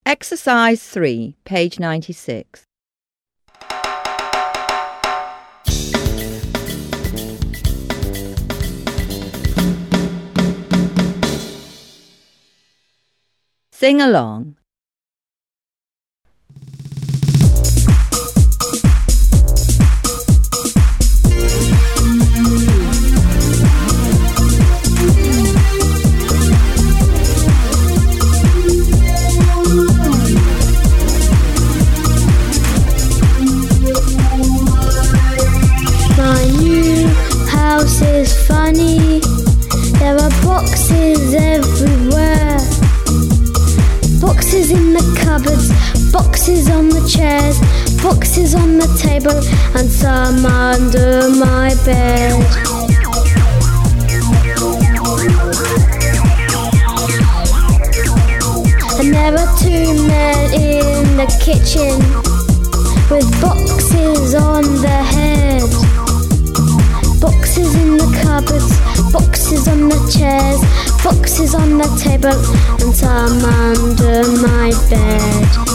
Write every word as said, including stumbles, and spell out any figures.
Exercise three, page ninety-six. Sing along. My new house is funny. There are boxes everywhere. Boxes in the cupboards, boxes on the chairs, boxes on the table, and some under my bed. And there are two men in the kitchen with boxes on their head. Boxes in the cupboards, boxes on the chairs, boxes on the table, and some under my bed.